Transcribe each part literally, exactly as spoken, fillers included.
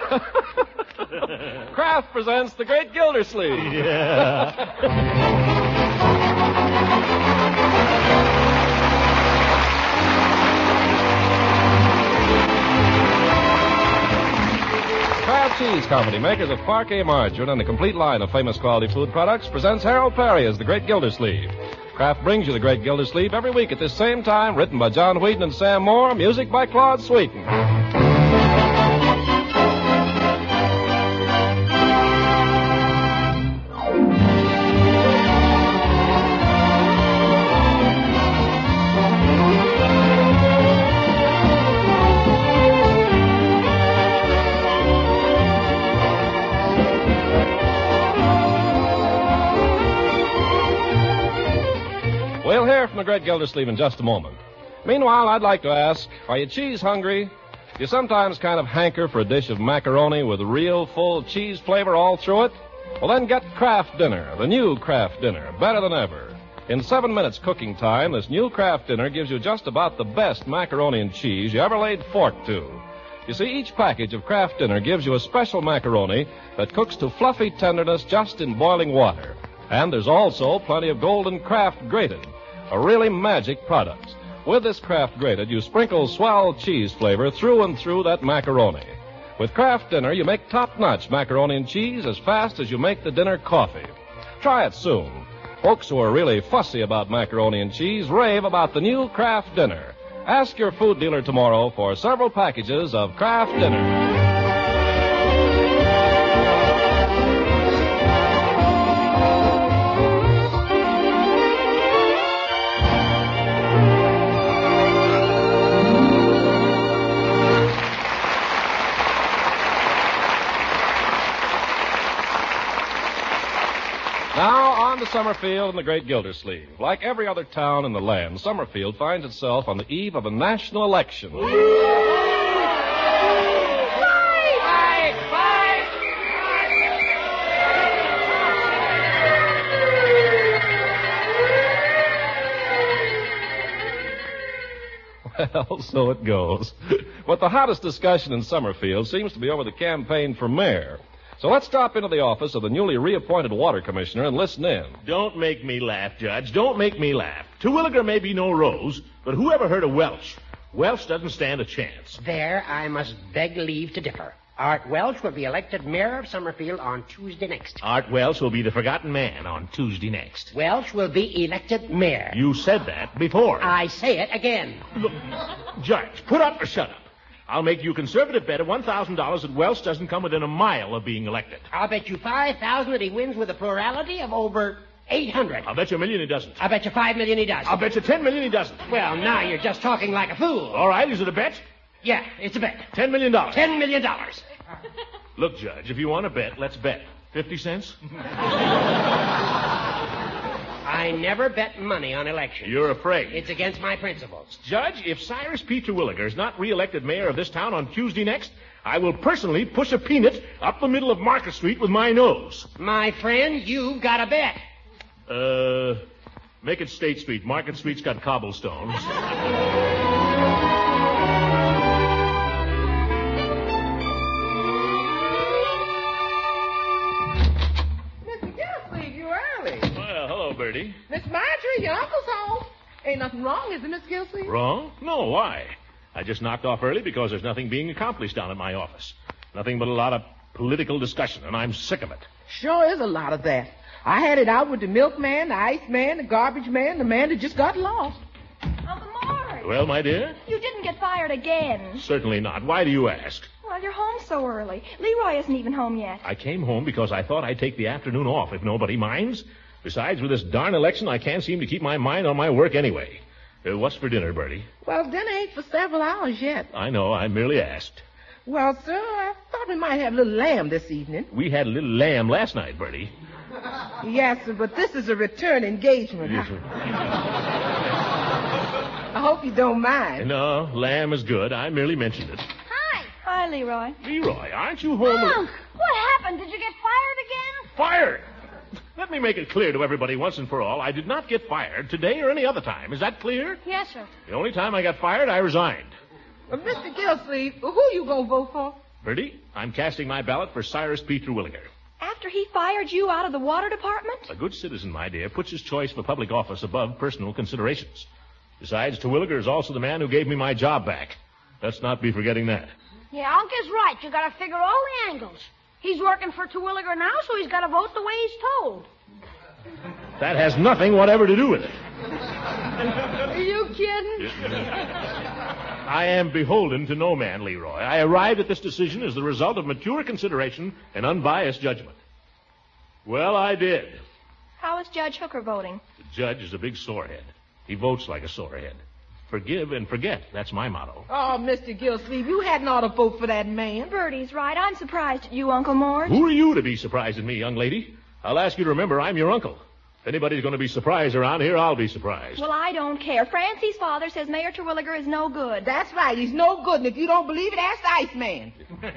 Kraft presents The Great Gildersleeve. Yeah. Kraft Cheese Company, makers of Parquet Margarine and a complete line of famous quality food products, presents Harold Perry as The Great Gildersleeve. Kraft brings you The Great Gildersleeve every week at this same time, written by John Wheaton and Sam Moore, music by Claude Sweeten. We'll hear from the Great Gildersleeve in just a moment. Meanwhile, I'd like to ask, are you cheese hungry? Do you sometimes kind of hanker for a dish of macaroni with real full cheese flavor all through it? Well, then get Kraft Dinner, the new Kraft Dinner, better than ever. In seven minutes cooking time, this new Kraft Dinner gives you just about the best macaroni and cheese you ever laid fork to. You see, each package of Kraft Dinner gives you a special macaroni that cooks to fluffy tenderness just in boiling water. And there's also plenty of golden Kraft grated, a really magic product. With this Kraft grated, you sprinkle swell cheese flavor through and through that macaroni. With Kraft Dinner, you make top-notch macaroni and cheese as fast as you make the dinner coffee. Try it soon. Folks who are really fussy about macaroni and cheese rave about the new Kraft Dinner. Ask your food dealer tomorrow for several packages of Kraft Dinner. Now, on to Summerfield and the Great Gildersleeve. Like every other town in the land, Summerfield finds itself on the eve of a national election. Fight! Fight! Well, so it goes. But the hottest discussion in Summerfield seems to be over the campaign for mayor. So let's drop into the office of the newly reappointed water commissioner and listen in. Don't make me laugh, Judge. Don't make me laugh. Terwilliger may be no rose, but who ever heard of Welch? Welch doesn't stand a chance. There I must beg leave to differ. Art Welch will be elected mayor of Summerfield on Tuesday next. Art Welch will be the forgotten man on Tuesday next. Welch will be elected mayor. You said that before. I say it again. Look, Judge, put up or shut up. I'll make you a conservative bet of one thousand dollars that Welch doesn't come within a mile of being elected. I'll bet you five thousand that he wins with a plurality of over eight hundred. I'll bet you a million he doesn't. I'll bet you five million he does. I'll bet you ten million he doesn't. Well, now you're just talking like a fool. All right, is it a bet? Yeah, it's a bet. Ten million dollars. Ten million dollars. Look, Judge, if you want to bet, let's bet. Fifty cents? I never bet money on elections. You're afraid. It's against my principles. Judge, if Cyrus P. Terwilliger is not reelected mayor of this town on Tuesday next, I will personally push a peanut up the middle of Market Street with my nose. My friend, you've got a bet. Uh, make it State Street. Market Street's got cobblestones. Bertie. Miss Marjorie, your uncle's home. Ain't nothing wrong, is there, Miss Gilsey? Wrong? No, why? I just knocked off early because there's nothing being accomplished down at my office. Nothing but a lot of political discussion, and I'm sick of it. Sure is a lot of that. I had it out with the milkman, the ice man, the garbage man, the man that just got lost. Uncle Mort. Well, my dear? You didn't get fired again. Certainly not. Why do you ask? Well, you're home so early. Leroy isn't even home yet. I came home because I thought I'd take the afternoon off, if nobody minds. Besides, with this darn election, I can't seem to keep my mind on my work anyway. Uh, what's for dinner, Bertie? Well, dinner ain't for several hours yet. I know. I merely asked. Well, sir, I thought we might have a little lamb this evening. We had a little lamb last night, Bertie. Yes, sir, but this is a return engagement. Yes, sir. I hope you don't mind. No, lamb is good. I merely mentioned it. Hi. Hi, Leroy. Leroy, aren't you home? Unc, what happened? Did you get fired again? Fired? Let me make it clear to everybody once and for all, I did not get fired today or any other time. Is that clear? Yes, sir. The only time I got fired, I resigned. Well, Mister Gilsleeve, who you gonna vote for? Bertie, I'm casting my ballot for Cyrus P. Terwilliger. After he fired you out of the water department? A good citizen, my dear, puts his choice for public office above personal considerations. Besides, Terwilliger is also the man who gave me my job back. Let's not be forgetting that. Yeah, Uncle's right. You gotta figure all the angles. He's working for Terwilliger now, so he's gotta vote the way he's told. That has nothing whatever to do with it. Are you kidding? I am beholden to no man, Leroy. I arrived at this decision as the result of mature consideration and unbiased judgment. Well, I did. How is Judge Hooker voting? The judge is a big sorehead. He votes like a sorehead. Forgive and forget. That's my motto. Oh, Mister Gillsleeve, you hadn't ought to vote for that man. Bertie's right. I'm surprised at you, Uncle Mort. Who are you to be surprised at me, young lady? I'll ask you to remember I'm your uncle. If anybody's going to be surprised around here, I'll be surprised. Well, I don't care. Francie's father says Mayor Terwilliger is no good. That's right. He's no good, and if you don't believe it, ask the Iceman.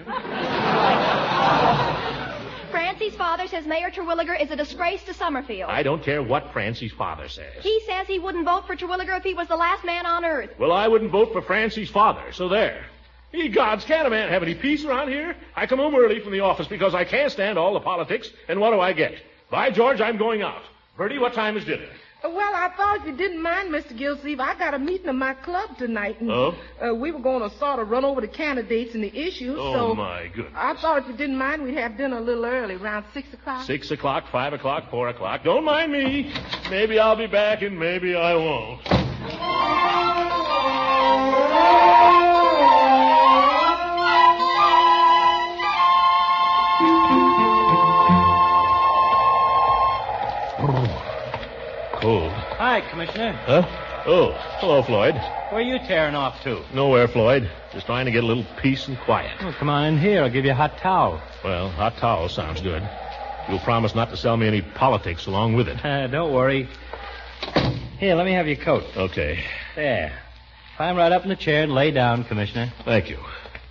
Francie's father says Mayor Terwilliger is a disgrace to Summerfield. I don't care what Francie's father says. He says he wouldn't vote for Terwilliger if he was the last man on earth. Well, I wouldn't vote for Francie's father, so there. Ye gods, can't a man have any peace around here? I come home early from the office because I can't stand all the politics, and what do I get? By George, I'm going out. Bertie, what time is dinner? Uh, well, I thought if you didn't mind, Mister Gillsleeve, I got a meeting at my club tonight. And, oh? Uh, we were going to sort of run over the candidates and the issues. Oh, so my goodness. I thought if you didn't mind, we'd have dinner a little early, around six o'clock. Six o'clock, five o'clock, four o'clock. Don't mind me. Maybe I'll be back and maybe I won't. Cold. Hi, Commissioner. Huh? Oh, hello, Floyd. Where are you tearing off to? Nowhere, Floyd. Just trying to get a little peace and quiet. Oh, come on in here. I'll give you a hot towel. Well, hot towel sounds good. You'll promise not to sell me any politics along with it. Uh, don't worry. Here, let me have your coat. Okay. There. Climb right up in the chair and lay down, Commissioner. Thank you.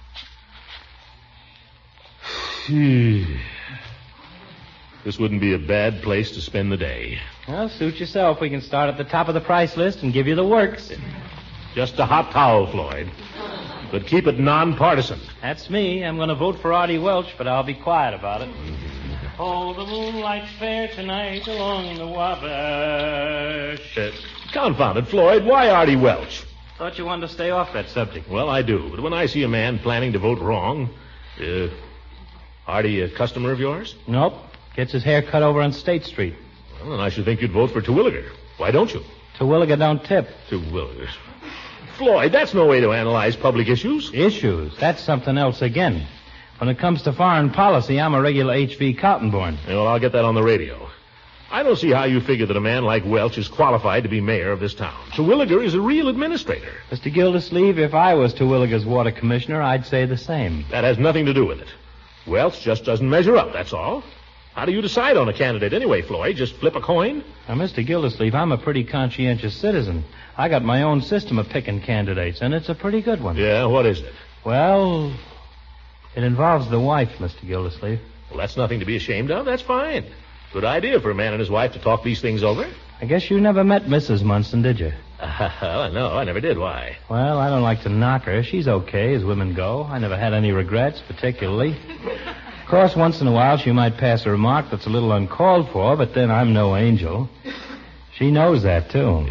This wouldn't be a bad place to spend the day. Well, suit yourself. We can start at the top of the price list and give you the works. Just a hot towel, Floyd. But keep it nonpartisan. That's me. I'm going to vote for Artie Welch, but I'll be quiet about it. Oh, the moonlight's fair tonight along the Wabash. Uh, confound it, Floyd. Why Artie Welch? Thought you wanted to stay off that subject. Well, I do. But when I see a man planning to vote wrong, uh, Artie a customer of yours? Nope. Gets his hair cut over on State Street. Well, then I should think you'd vote for Terwilliger. Why don't you? Terwilliger don't tip. Terwilliger. Floyd, that's no way to analyze public issues. Issues? That's something else again. When it comes to foreign policy, I'm a regular H V Cottonborn. Well, I'll get that on the radio. I don't see how you figure that a man like Welch is qualified to be mayor of this town. Terwilliger is a real administrator. Mister Gildersleeve, if I was Terwilliger's water commissioner, I'd say the same. That has nothing to do with it. Welch just doesn't measure up, that's all. How do you decide on a candidate anyway, Floyd? Just flip a coin? Now, Mister Gildersleeve, I'm a pretty conscientious citizen. I got my own system of picking candidates, and it's a pretty good one. Yeah, what is it? Well, it involves the wife, Mister Gildersleeve. Well, that's nothing to be ashamed of. That's fine. Good idea for a man and his wife to talk these things over. I guess you never met Missus Munson, did you? Uh, no, I never did. Why? Well, I don't like to knock her. She's okay, as women go. I never had any regrets, particularly. Of course, once in a while she might pass a remark that's a little uncalled for, but then I'm no angel. She knows that, too.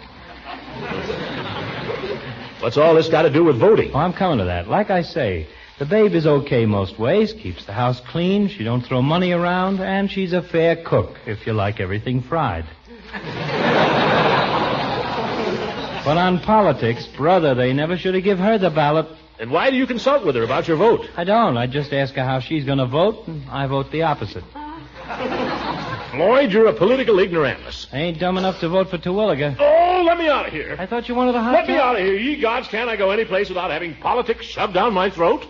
What's all this got to do with voting? Oh, I'm coming to that. Like I say, the babe is okay most ways, keeps the house clean, she don't throw money around, and she's a fair cook, if you like everything fried. But on politics, brother, they never should have given her the ballot. And why do you consult with her about your vote? I don't. I just ask her how she's going to vote, and I vote the opposite. Floyd, you're a political ignoramus. I ain't dumb enough to vote for Terwilliger. Oh, let me out of here. I thought you wanted a hot Let me towel. out of here. Ye gods, can't I go any place without having politics shoved down my throat?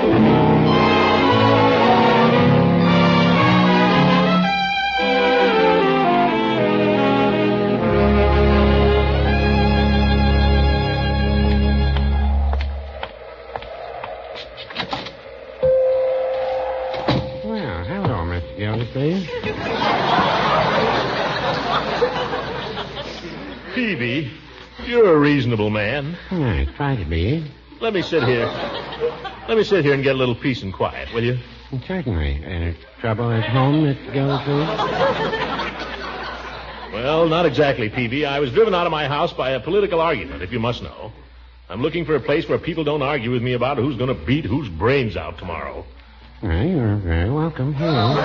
Well, hello, Mister Gildersleeve. Peavy, you're a reasonable man. I try to be. Let me sit here. Let me sit here and get a little peace and quiet, will you? Certainly. Uh, trouble at home, Mister Gildersleeve? Well, not exactly, Peavy. I was driven out of my house by a political argument, if you must know. I'm looking for a place where people don't argue with me about who's going to beat whose brains out tomorrow. Well, you're very welcome here.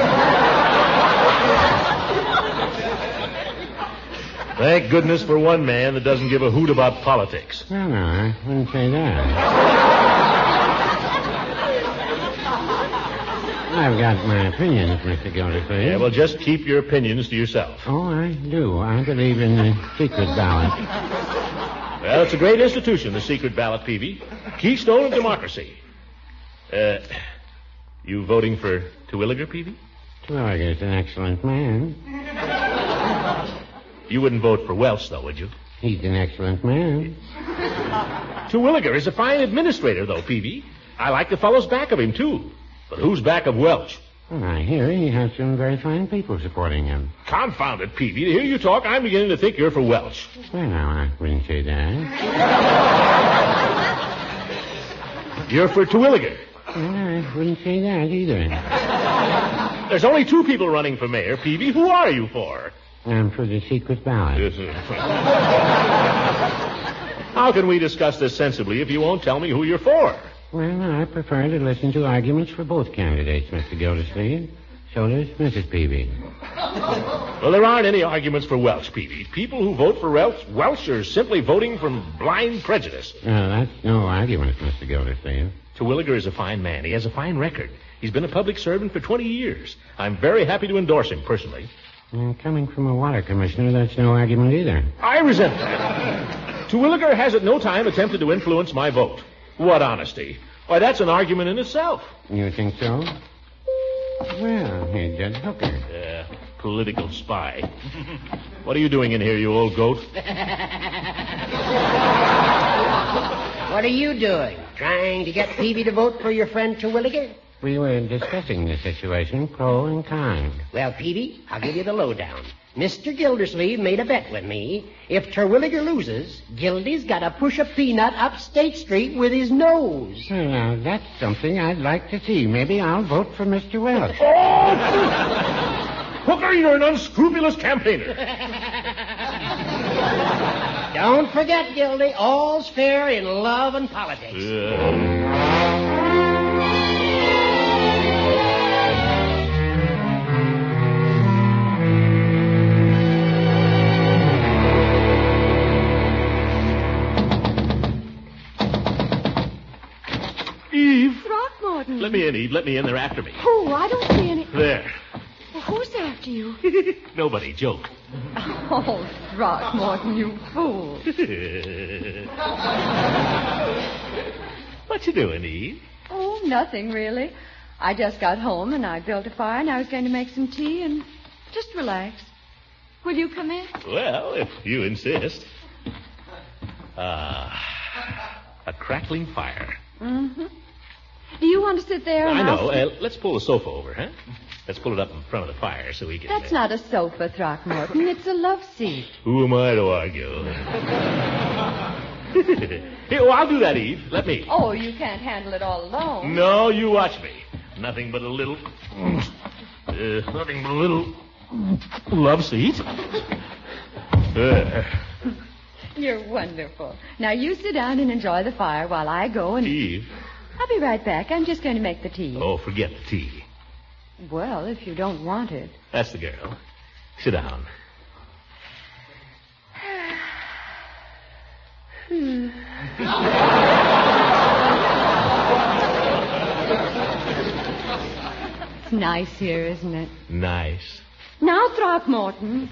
Thank goodness for one man that doesn't give a hoot about politics. No, no, I wouldn't say that. I've got my opinions, Mister Gildersleeve. Yeah, well, just keep your opinions to yourself. Oh, I do. I believe in the secret ballot. Well, it's a great institution, the secret ballot, Peavy. Keystone of democracy. Uh, you voting for Terwilliger, Peavy? Terwilliger's an excellent man. You wouldn't vote for Welch, though, would you? He's an excellent man. Terwilliger is a fine administrator, though, Peavy. I like the fellows back of him, too. But who's back of Welch? Well, I hear he has some very fine people supporting him. Confound it, Peavy. To hear you talk, I'm beginning to think you're for Welch. Well, now, I wouldn't say that. You're for Terwilliger. Well, I wouldn't say that either. There's only two people running for mayor, Peavy. Who are you for? I'm for the secret ballot. How can we discuss this sensibly if you won't tell me who you're for? Well, I prefer to listen to arguments for both candidates, Mister Gildersleeve. So does Missus Peavy. Well, there aren't any arguments for Welch, Peavy. People who vote for Welch, Welch are simply voting from blind prejudice. Well, that's no argument, Mister Gildersleeve. Terwilliger is a fine man. He has a fine record. He's been a public servant for twenty years. I'm very happy to endorse him, personally. Well, coming from a water commissioner, that's no argument either. I resent that. Terwilliger has at no time attempted to influence my vote. What honesty. Why, that's an argument in itself. You think so? Well, here's Judge Hooker. Yeah, political spy. What are you doing in here, you old goat? What are you doing? Trying to get Peavy to vote for your friend Terwilliger? We were discussing the situation, pro and con. Well, Peavy, I'll give you the lowdown. Mister Gildersleeve made a bet with me. If Terwilliger loses, Gildy's got to push a peanut up State Street with his nose. Well, now, that's something I'd like to see. Maybe I'll vote for Mister Welch. Oh! Hooker, you're an unscrupulous campaigner. Don't forget, Gildy, all's fair in love and politics. Uh... Throckmorton. Let me in, Eve. Let me in. They're after me. Oh, I don't see any. There. Well, who's after you? Nobody. Joke. Oh, Throckmorton, you fool. What you doing, Eve? Oh, nothing, really. I just got home, and I built a fire, and I was going to make some tea and just relax. Will you come in? Well, if you insist. Ah, a crackling fire. Mm-hmm. Do you want to sit there? I and know. I'll... Uh, let's pull the sofa over, huh? Let's pull it up in front of the fire so we can... That's uh... not a sofa, Throckmorton. It's a love seat. Who am I to argue? Here, oh, I'll do that, Eve. Let me. Oh, you can't handle it all alone. No, you watch me. Nothing but a little... Uh, nothing but a little... love seat. Uh. You're wonderful. Now, you sit down and enjoy the fire while I go and... Eve. I'll be right back. I'm just going to make the tea. Oh, forget the tea. Well, if you don't want it. That's the girl. Sit down. hmm. It's nice here, isn't it? Nice. Now, Throckmorton.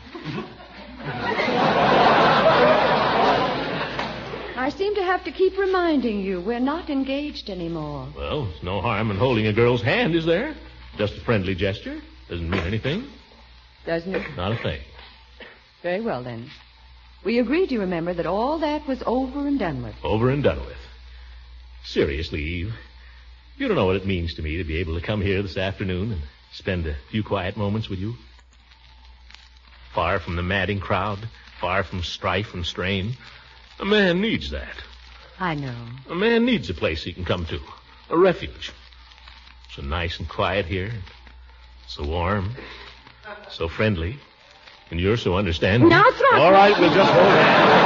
I seem to have to keep reminding you we're not engaged anymore. Well, there's no harm in holding a girl's hand, is there? Just a friendly gesture. Doesn't mean anything. Doesn't it? Not a thing. Very well, then. We agreed, you remember, that all that was over and done with. Over and done with. Seriously, Eve, you don't know what it means to me to be able to come here this afternoon and spend a few quiet moments with you. Far from the madding crowd, far from strife and strain. A man needs that. I know. A man needs a place he can come to. A refuge. So nice and quiet here. So warm. So friendly. And you're so understanding. Now, Throckmorton. All right, we'll just hold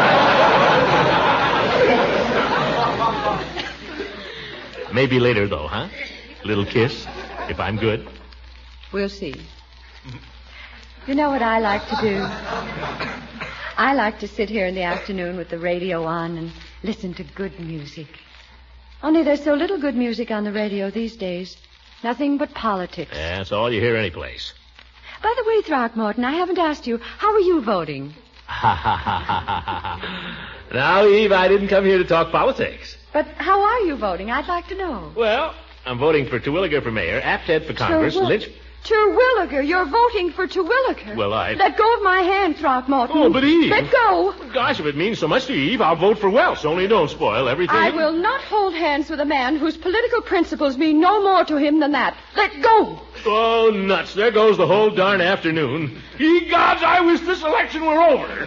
hands. Maybe later, though, huh? Little kiss, if I'm good. We'll see. You know what I like to do? I like to sit here in the afternoon with the radio on and listen to good music. Only there's so little good music on the radio these days. Nothing but politics. Yeah, that's all you hear anyplace. By the way, Throckmorton, I haven't asked you, how are you voting? Ha, ha, ha, ha, ha, ha. Now, Eve, I didn't come here to talk politics. But how are you voting? I'd like to know. Well, I'm voting for Terwilliger for mayor, Apted for Congress, Terwill- Lynch... Terwilliger, you're voting for Terwilliger. Well, I... Let go of my hand, Throckmorton. Oh, but Eve... Let go. Gosh, if it means so much to you, Eve, I'll vote for Welsh. Only don't spoil everything. I will not hold hands with a man whose political principles mean no more to him than that. Let go. Oh, nuts. There goes the whole darn afternoon. Ye gods, I wish this election were over.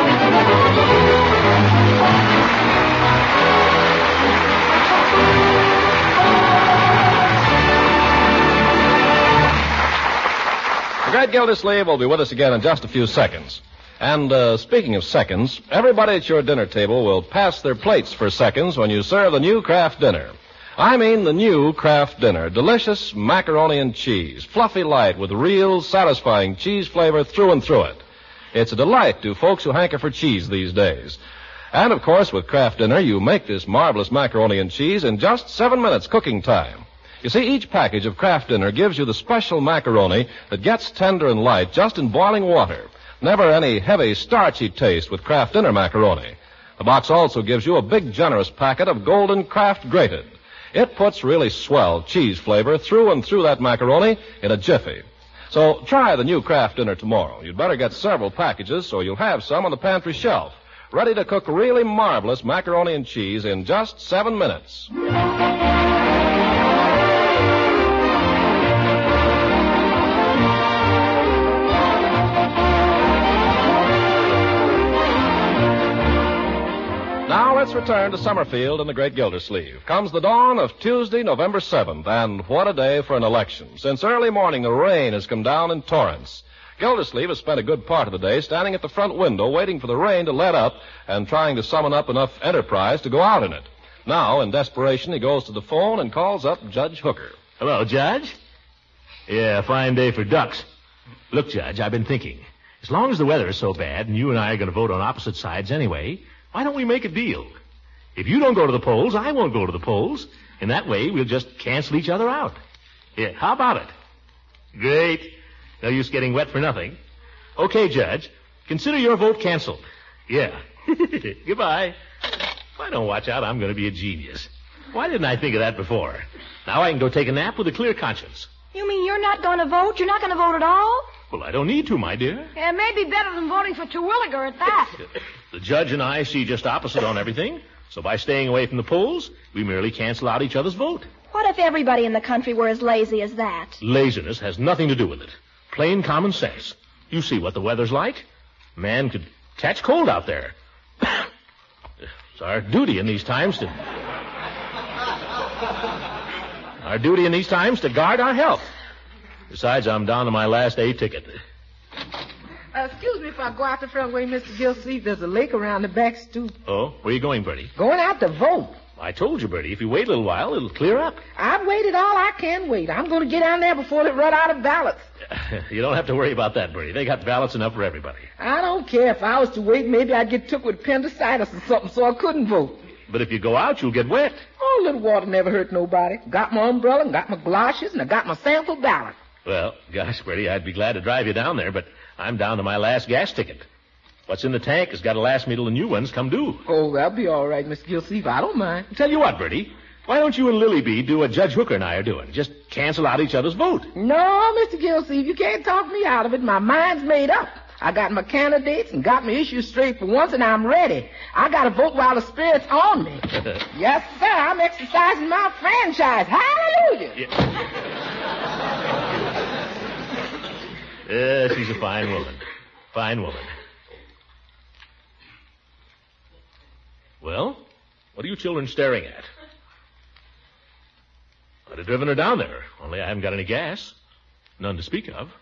The great Gildersleeve will be with us again in just a few seconds. And uh, speaking of seconds, everybody at your dinner table will pass their plates for seconds when you serve the new Kraft dinner. I mean the new Kraft dinner. Delicious macaroni and cheese. Fluffy light with real satisfying cheese flavor through and through it. It's a delight to folks who hanker for cheese these days. And, of course, with Kraft dinner, you make this marvelous macaroni and cheese in just seven minutes cooking time. You see, each package of Kraft dinner gives you the special macaroni that gets tender and light just in boiling water. Never any heavy, starchy taste with Kraft dinner macaroni. The box also gives you a big, generous packet of Golden Kraft Grated. It puts really swell cheese flavor through and through that macaroni in a jiffy. So try the new Kraft dinner tomorrow. You'd better get several packages so you'll have some on the pantry shelf, ready to cook really marvelous macaroni and cheese in just seven minutes. Now let's return to Summerfield and the great Gildersleeve. Comes the dawn of Tuesday, November seventh, and what a day for an election. Since early morning, the rain has come down in torrents. Gildersleeve has spent a good part of the day standing at the front window waiting for the rain to let up and trying to summon up enough enterprise to go out in it. Now, in desperation, he goes to the phone and calls up Judge Hooker. Hello, Judge. Yeah, fine day for ducks. Look, Judge, I've been thinking. As long as the weather is so bad and you and I are going to vote on opposite sides anyway, why don't we make a deal? If you don't go to the polls, I won't go to the polls. And that way, we'll just cancel each other out. Yeah, how about it? Great. No use getting wet for nothing. Okay, Judge. Consider your vote canceled. Yeah. Goodbye. If I don't watch out, I'm going to be a genius. Why didn't I think of that before? Now I can go take a nap with a clear conscience. You mean you're not going to vote? You're not going to vote at all? Well, I don't need to, my dear. Yeah, it may be better than voting for Terwilliger at that. The judge and I see just opposite on everything. So by staying away from the polls, we merely cancel out each other's vote. What if everybody in the country were as lazy as that? Laziness has nothing to do with it. Plain common sense. You see what the weather's like. Man could catch cold out there. It's our duty in these times to... Our duty in these times to guard our health. Besides, I'm down to my last A ticket. Uh, excuse me if I go out the front way, Mister Gildersleeve. There's a lake around the back stoop. Oh, where are you going, Bertie? Going out to vote. I told you, Bertie, if you wait a little while, it'll clear up. I've waited all I can wait. I'm going to get down there before they run out of ballots. You don't have to worry about that, Bertie. They got ballots enough for everybody. I don't care. If I was to wait, maybe I'd get took with appendicitis or something, so I couldn't vote. But if you go out, you'll get wet. Oh, a little water never hurt nobody. Got my umbrella and got my galoshes and I got my sample ballot. Well, gosh, Bertie, I'd be glad to drive you down there, but I'm down to my last gas ticket. What's in the tank has got to last me till the new ones come due. Oh, that'll be all right, Mister Gildersleeve. I don't mind. Tell you what, Bertie, why don't you and Lily Bee do what Judge Hooker and I are doing? Just cancel out each other's vote. No, Mister Gildersleeve, you can't talk me out of it. My mind's made up. I got my candidates and got my issues straight for once, and I'm ready. I got to vote while the spirit's on me. Yes, sir. I'm exercising my franchise. Hallelujah. Yeah. Uh, she's a fine woman. Fine woman. Well, what are you children staring at? I'd have driven her down there, only I haven't got any gas. None to speak of.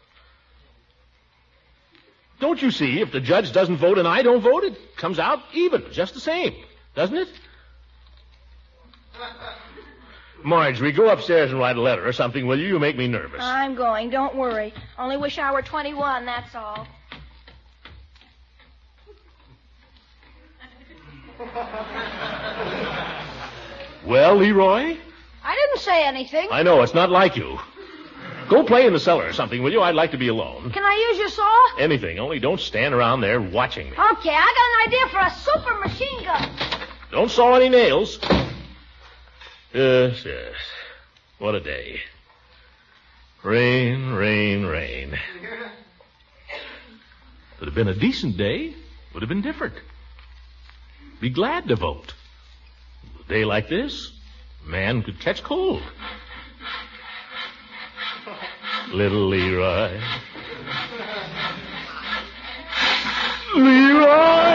Don't you see, if the judge doesn't vote and I don't vote, it comes out even, just the same, doesn't it? Marjorie, go upstairs and write a letter or something, will you? You make me nervous. I'm going. Don't worry. Only wish I were twenty-one, that's all. Well, Leroy? I didn't say anything. I know, it's not like you. Go play in the cellar or something, will you? I'd like to be alone. Can I use your saw? Anything, only don't stand around there watching me. Okay, I got an idea for a super machine gun. Don't saw any nails. Yes, yes. What a day. Rain, rain, rain. If it had been a decent day, it would have been different. Be glad to vote. A day like this, a man could catch cold. Little Leroy. Leroy!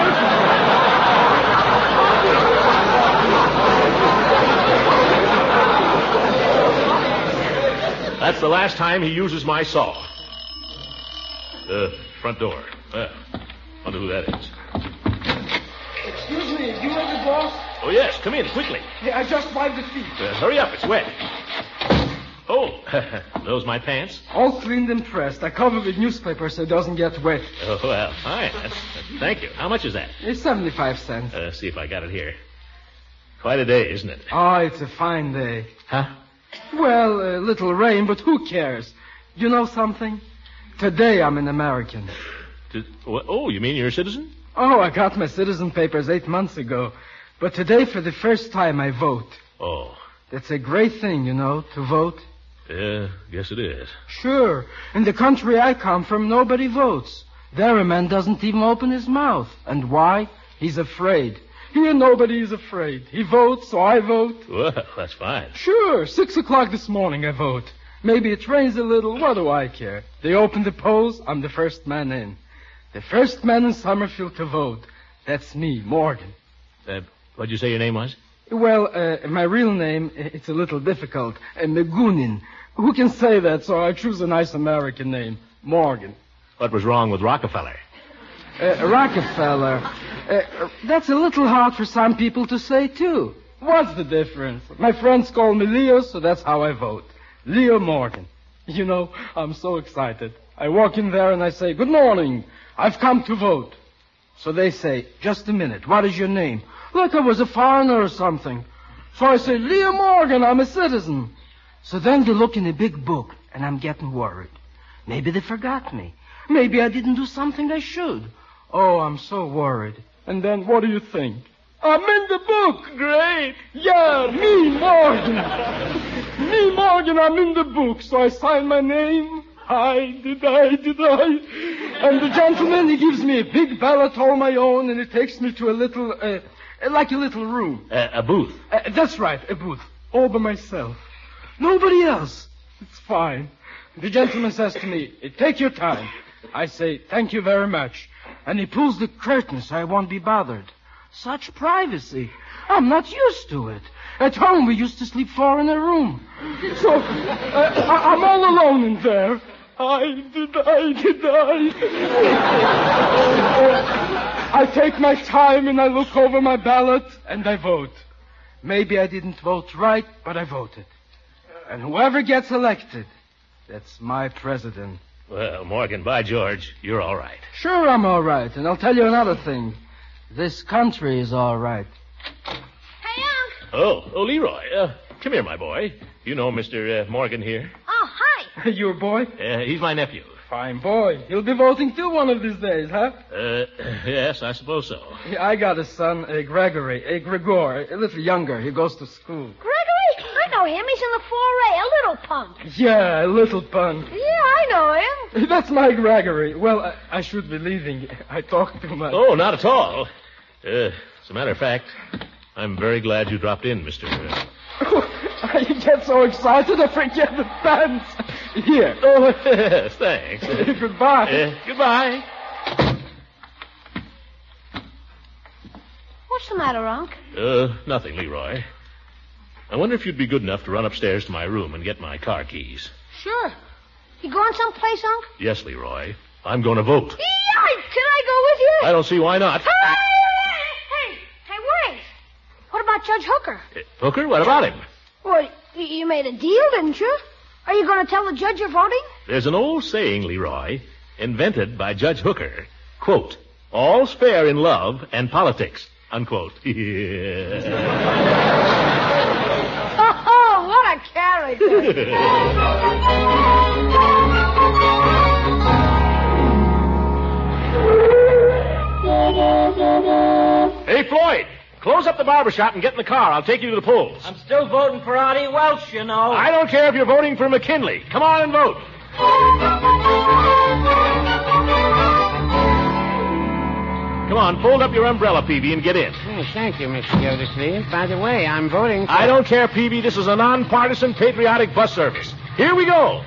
That's the last time he uses my saw. Uh, front door. Uh, wonder who that is. Excuse me, you are the boss? Oh, yes, come in, quickly. Yeah, I just wiped the feet. Uh, hurry up, it's wet. Oh, those my pants? All cleaned and pressed. I covered with newspaper so it doesn't get wet. Oh, well, fine. That's, that's, thank you. How much is that? It's seventy-five cents. Uh, see if I got it here. Quite a day, isn't it? Oh, it's a fine day. Huh? Well, a little rain, but who cares? You know something? Today I'm an American. To, oh, you mean you're a citizen? Oh, I got my citizen papers eight months ago. But today, for the first time, I vote. Oh. That's a great thing, you know, to vote. Yeah, guess it is. Sure. In the country I come from, nobody votes. There a man doesn't even open his mouth. And why? He's afraid. Here nobody is afraid. He votes, so I vote. Well, that's fine. Sure. Six o'clock this morning I vote. Maybe it rains a little. What do I care? They open the polls. I'm the first man in. The first man in Summerfield to vote. That's me, Morgan. Uh, what'd you say your name was? Well, uh, my real name, it's a little difficult. Uh, Megunin. Who can say that, so I choose a nice American name. Morgan. What was wrong with Rockefeller? Uh, Rockefeller. Uh, that's a little hard for some people to say, too. What's the difference? My friends call me Leo, so that's how I vote. Leo Morgan. You know, I'm so excited. I walk in there and I say, good morning. I've come to vote. So they say, just a minute, what is your name? Like I was a foreigner or something. So I say, Leo Morgan, I'm a citizen. So then they look in a big book, and I'm getting worried. Maybe they forgot me. Maybe I didn't do something I should. Oh, I'm so worried. And then what do you think? I'm in the book. Great. Yeah, me, Morgan. me, Morgan, I'm in the book. So I sign my name. I did I, did I. And the gentleman, he gives me a big ballot all my own, and it takes me to a little, uh, like a little room. Uh, a booth? Uh, that's right, a booth. All by myself. Nobody else. It's fine. The gentleman says to me, take your time. I say, thank you very much. And he pulls the curtain so I won't be bothered. Such privacy. I'm not used to it. At home, we used to sleep four in a room. So, uh, I- I'm all alone in there. I did I, did I. I take my time and I look over my ballot and I vote. Maybe I didn't vote right, but I voted. And whoever gets elected, that's my president. Well, Morgan, by George, you're all right. Sure, I'm all right. And I'll tell you another thing. This country is all right. Hey, Unc. Oh, oh, Leroy. Uh, come here, my boy. You know Mister Uh, Morgan here? Oh, hi. Your boy? Uh, he's my nephew. Fine boy. He'll be voting too one of these days, huh? Uh, yes, I suppose so. Yeah, I got a son, a Gregory, a Gregor, a little younger. He goes to school. Gregory? I know him. He's in the four A, a little punk. Yeah, a little punk. Yeah, I know him. That's my Gregory. Well, I, I should be leaving. I talk too much. Oh, not at all. Uh, as a matter of fact, I'm very glad you dropped in, Mister Uh... I get so excited I forget the pants. Here. Oh, yes, thanks. Goodbye. Uh, goodbye. What's the matter, Unc? Uh, nothing, Leroy. I wonder if you'd be good enough to run upstairs to my room and get my car keys. Sure. You going someplace, Unc? Yes, Leroy. I'm going to vote. Yikes! Can I go with you? I don't see why not. Hey, hey, hey, wait. What about Judge Hooker? Uh, Hooker, what about him? Well, y- you made a deal, didn't you? Are you going to tell the judge you're voting? There's an old saying, Leroy, invented by Judge Hooker. Quote, all's fair in love and politics. Unquote. Oh, what a character. Hey, Floyd, close up the barbershop and get in the car. I'll take you to the polls. I'm still voting for Artie Welch, you know. I don't care if you're voting for McKinley. Come on and vote. Come on, fold up your umbrella, Peavy, and get in. Oh, thank you, Mister Gildersleeve. By the way, I'm voting for... I don't care, Peavy. This is a nonpartisan, patriotic bus service. Here we go.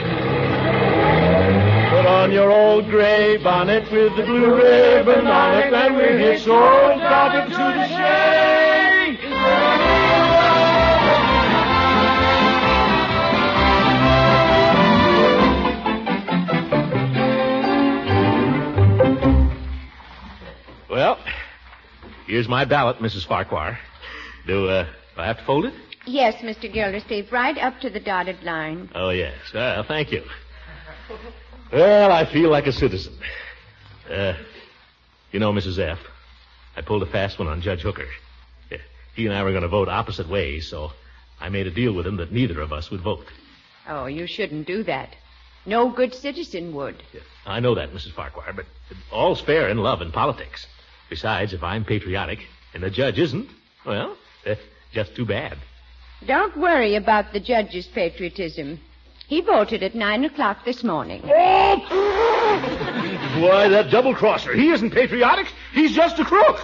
Put on your old gray bonnet with the blue ribbon on it, and we'll hit so drop it to the shade. Well, here's my ballot, Missus Farquhar. Do, uh, do I have to fold it? Yes, Mister Gildersleeve, right up to the dotted line. Oh, yes. Well, thank you. Well, I feel like a citizen. Uh, you know, Missus F., I pulled a fast one on Judge Hooker. Yeah, he and I were going to vote opposite ways, so I made a deal with him that neither of us would vote. Oh, you shouldn't do that. No good citizen would. Yeah, I know that, Missus Farquhar, but all's fair in love and politics. Besides, if I'm patriotic and the judge isn't, well, uh, just too bad. Don't worry about the judge's patriotism. He voted at nine o'clock this morning. Oh! Why, that double-crosser. He isn't patriotic. He's just a crook.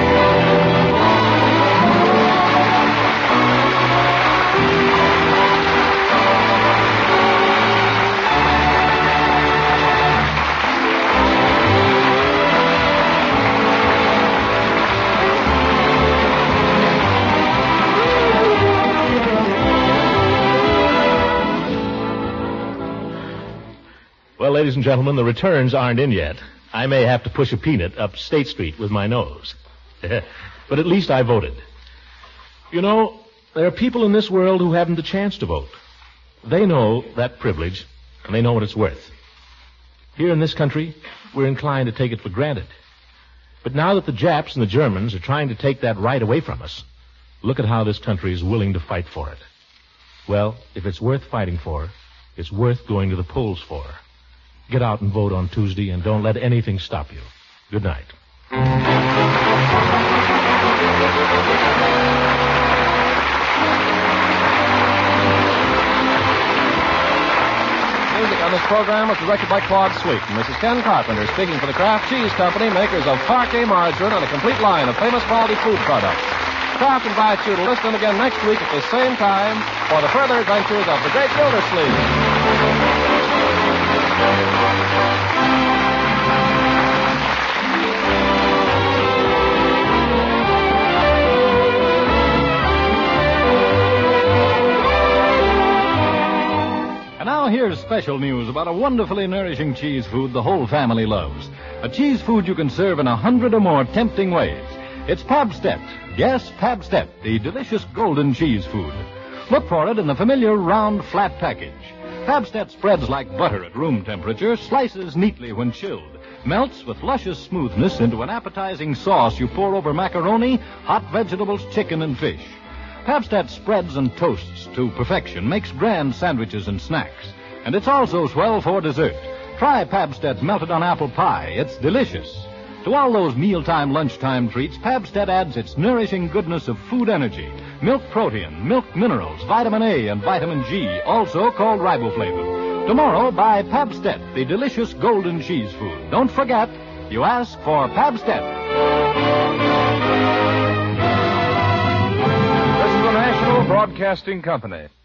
Well, ladies and gentlemen, the returns aren't in yet. I may have to push a peanut up State Street with my nose. But at least I voted. You know, there are people in this world who haven't the chance to vote. They know that privilege, and they know what it's worth. Here in this country, we're inclined to take it for granted. But now that the Japs and the Germans are trying to take that right away from us, look at how this country is willing to fight for it. Well, if it's worth fighting for, it's worth going to the polls for. Get out and vote on Tuesday, and don't let anything stop you. Good night. Music on this program was directed by Claude Sweet and Missus Ken Carpenter, speaking for the Kraft Cheese Company, makers of Parquet margarine and a complete line of famous quality food products. Kraft invites you to listen again next week at the same time for the further adventures of the Great Gildersleeve. And now here's special news about a wonderfully nourishing cheese food the whole family loves. A cheese food you can serve in a hundred or more tempting ways. It's Pabstet. Yes, Pabstet, the delicious golden cheese food. Look for it in the familiar round, flat package. Pabstet spreads like butter at room temperature, slices neatly when chilled, melts with luscious smoothness into an appetizing sauce you pour over macaroni, hot vegetables, chicken, and fish. Pabstet spreads and toasts to perfection, makes grand sandwiches and snacks. And it's also swell for dessert. Try Pabstet melted on apple pie. It's delicious. To all those mealtime, lunchtime treats, Pabstet adds its nourishing goodness of food energy, milk protein, milk minerals, vitamin A and vitamin G, also called riboflavin. Tomorrow, buy Pabstet, the delicious golden cheese food. Don't forget, you ask for Pabstet. This is the National Broadcasting Company.